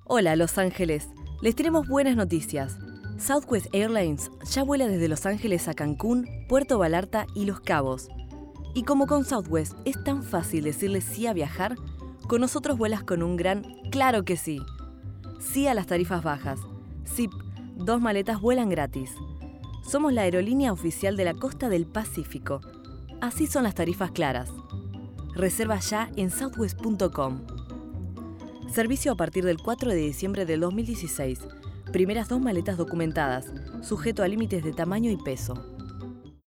Hola, Los Ángeles. Les tenemos buenas noticias. Southwest Airlines ya vuela desde Los Ángeles a Cancún, Puerto Vallarta y Los Cabos. Y como con Southwest es tan fácil decirle sí a viajar, con nosotros vuelas con un gran ¡claro que sí! Sí a las tarifas bajas. SIP, 2 maletas vuelan gratis. Somos la aerolínea oficial de la costa del Pacífico. Así son las tarifas claras. Reserva ya en southwest.com. Servicio a partir del 4 de diciembre del 2016. Primeras 2 maletas documentadas, sujeto a límites de tamaño y peso.